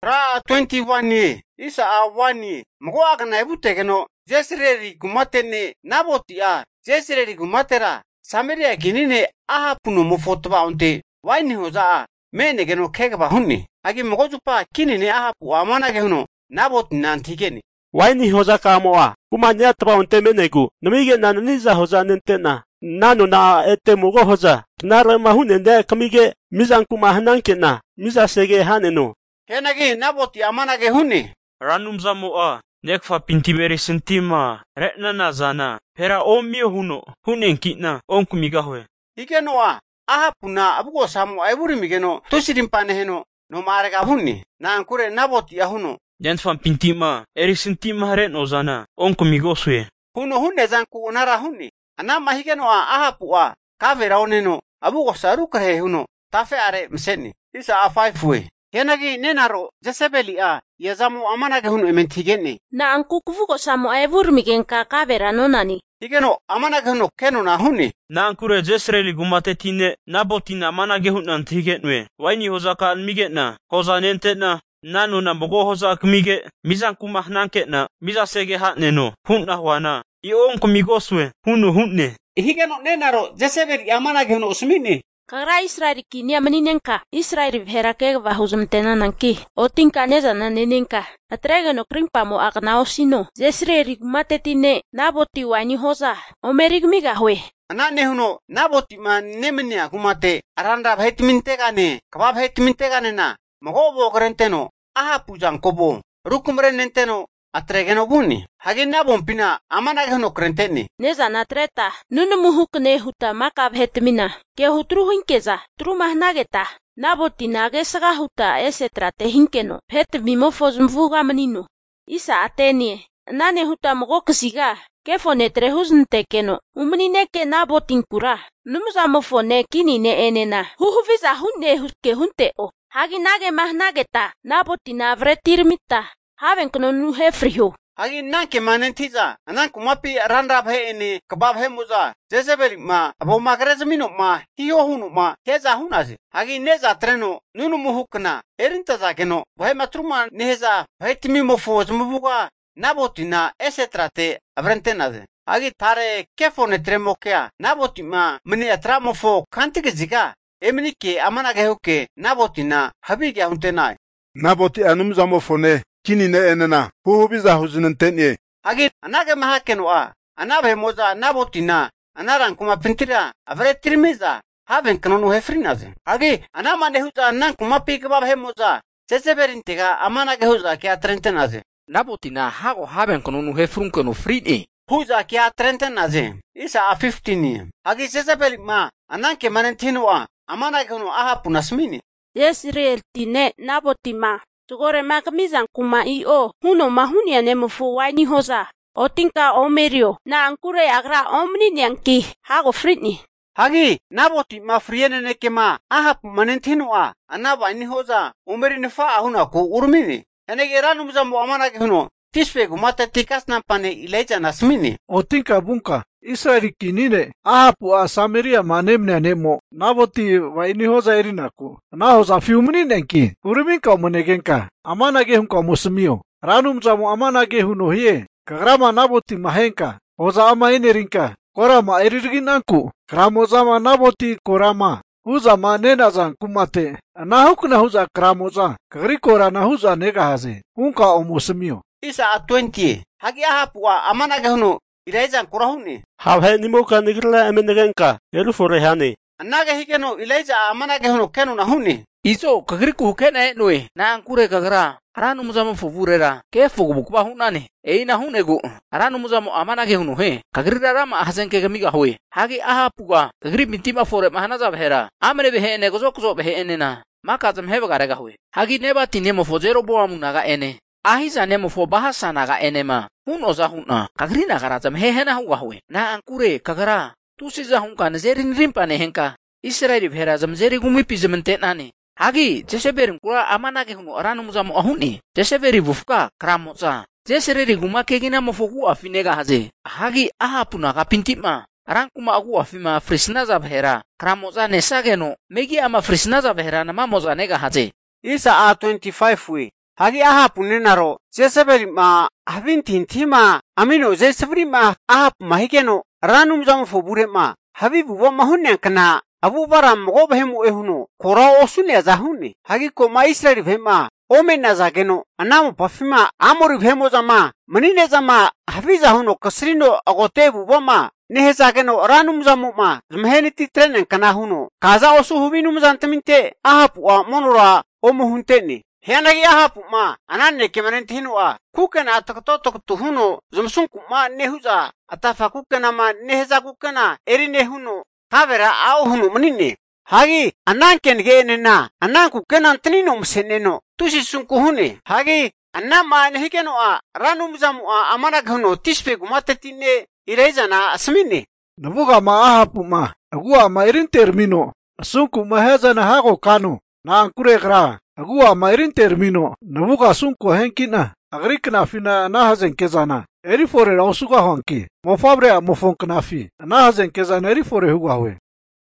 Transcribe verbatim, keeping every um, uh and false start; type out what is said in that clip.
Ra twenty-one ye. Isa a one ye. Mgo agna ebute keno. Jezreeli gumatene Naboti a. Jezreeli gumatera. Samaria kinine ahapuno mofotoba onte. Waini hoza a. Mene keno kegaba hunni. Agi mgo jupa kinine ahapu amana kehuno. Naboti nantigeni. Waini hoza kamoa. Kumanya taba onte menegu. Namige nananiza hoza nentena. Nano na ete mugo hoza. Nara mahunende kamige mizan kumahananke na. Miza sege haneno. Henagi Naboti amana kehuni. Ranum zamoa. Nekfa pintimeri sentima. Retna na zana. Pera omio huno. Hunen kitna. Onkumigahwe. Ikenoa. Ahapuna abugo samu aiburi migeno. Tusidimpane heno. No marega hunni. Na ankure Naboti ahuno. Jentfan pintima. Eri sentima retno zana. Onkumigoswe. Huno hunne zanku unara hunni. Anama hikenoa ahapua. Kavera oneno. Abugo sarukare huno. Tafe are mseni. Isa a five way. Henagi nenaro Jezebeli a. Yazamu amana kehuno ementigeni. Na anku kuvugo samu aiburi migenka kavera nonani. Ikeno amana kehuno keno na hunni. Na ankure Jezreeli gumatetine Nabotina amana kehuno antigenwe. Waini hoza ka migetna. Hoza nentetna. Nanu na bogo hoza kmige. Mizan kumahnanke Miza sege hatneno. Hunna wana. Ion kumigoswe. Hunu hunne. Hikeno nenaro Jezebeli amana kehuno usmini. Kagra Israel kinia meninenka. Israel verake vahuzumtena nanki. Otinka neza na nenenka. Atrega no krimpa mo akna osino. Jezreeli gumatetine Naboti waini hoza. Omerigmiga hwe. Anane huno Naboti ma nemenia kumate. Aranda bhaitminte gane. Kaba bhaitminte gane na. Magobo korenteno. Aha pujan kobo. Rukumre nenteno. Atregeno buni. Hagi Nabon pina amana kehuno krenteni. Neza na treta. Nunu muhukne huta maka bhetmina. Ke hutru hinkeza. Tru mahnageta. Naboti nage saga huta esetra te hinkeno. Phet mimofos mvuga menino. Isa atenie. Nane huta mogokesiga. Ke fone trehus ntekeno. Umenine ke Nabotin kura. Numuza mofone kinine enena. Huhuviza hunne huske hunte o. Hagi nage mahnageta. Naboti na vretirmita. Haben kono nu hefriho. Hagi nanke manentiza. Anan kumapi randa bhe ene. Kabab he muza. Jezebeli ma. Abo magrezmino ma. Hiyo hunu ma. Keza hunazi. Hagi neza treno. Nunu muhukna. Erintaza keno. Bhe matruma neheza. Bhe timi mofo zmubuga. Naboti na esetra te avrentenaze. Hagi tare kefone tremokea. Naboti ma. Mene atra mofo kantike zika. Eminike amana gehuke. Naboti na habiga huntenai. Naboti anumza mofone. Kinine enena. Huhubiza huzinentenye. Hagi anage mahakenoa. Anabe moza Nabotina. Anaran kuma pintira. Avre tirmiza. Haben kanonu hefrinaze. Hagi anama nehuza anan kuma pikabab he moza. Jezebelintega amana gehuza kia trentenaze. Nabotina hago haben kanonu hefrunkeno frine. Huza kia trentenaze. Isa a fifteen. Hagi Jezebel ma. Ananke manentinoa. Amana gehuno ahapunasmini. Jezreel tine Nabotima. Tugore makamizan kuma io. Huno mahunia nemufu waini hoza. Otinka omerio. Na ankure agra omni nyanki. Hago fritni. Hagi Naboti ma friene nekema. Ahap manentinoa. Anaba ini hoza. Umeri nefa ahuna ku urmini. Enege ranumza mo amana gehuno. Tispe gumata tikas nampane ileja nasmini. Otinka bunka. Israeli kinine. Ahapu a Samaria manemne nemo. Naboti waini hoza erinaku. Na hoza fiumni nenki. Uriminka monegenka. Amana gehunka musmio. Ranumza mo amana gehuno hie. Kagrama Naboti mahenka. Hoza ama enerinka. Korama erirginanku. Kramozama Naboti korama. Huza ma nenazan kumate. Nahukna huza kramoza. Kagri kora na huza negahaze. Unka omusmio. Isa a twenty. Hagi ahapu a amana gehuno. Ilaijan kurahuni. Habhe nimoka nigrila emenegenka. Eru forehani. Anaga hikeno ilaija amana gehuno kenu na huni. Iso kagriku hukena enwe. Na ankure kagra. Aranu muzamo fuvurera. Kefo gubukuba hunane. Eina hunego. Aranu muzamo amana gehuno he. Kagrira rama ahasenke gamiga hue. Hagi ahapuga. Kagri mintima fore mahanaza behera. Amre behe ene gozo kuzo behe enena. Maka zam heva garega hue. Hagi nebati nemo fozero boa munaga ene. Ahiza nemo fo bahasa naga enema. Huno za huna. Kagrina karazam hehena huwa hue. Na ankure kagara. Tusi za hunka nazerin rimpa nehenka. Israeli bhera zam zeri gumipi zemente nane. Hagi Jezebel kura amana ke huno aranu muzamo ahuni. Jezebel bufka kramoza. Jezebel gumake gina mofoku afinega haze. Hagi aha puna kapintima. Arankuma aku afima frisnaza bhera. Kramoza nesageno. Megi ama frisnaza bhera nama moza nega haze. Isa a twenty-five we. Hagi Ahab nenaro Jezebel ma havin tinti ma amino Jezebel ma Ahab mahigeno ranum jam fobure ma habibu wa mahunnya kena Abu Baram mo behemu ehuno kora osunya zahuni hagi ko ma Israel vema omena zageno anamo pafima amori vemo zama manine zama hafiza huno kasrino agotebu wama nehe zageno ranum zamu ma zmheni titrenen kana huno kaza osu hubinum zantaminte Ahab wa monora omuhunteni Hianagi Ahab ma ananne kemanen tinua kukena ataktotok huno zumsunku ma nehuza atafa kukena ma neheza kukena eri nehuno Havera au hunu manine. Hagi anan ken genena anan ku kenan tinino mseneno tusi sunku hune. Hagi anan ma nehikeno a ranum zamu a amana ghono tispe gumate tine irezana asmine. Nabuga ma Ahab ma agua ma irin termino sunku ma hezana hago kanu na ankure gra agua ma irin termino nabuga sunku henkina agrikna fina na hazen kezana eri fore rausuga honki mo fabre mo fonknafi na hazen kezana eri fore hugawe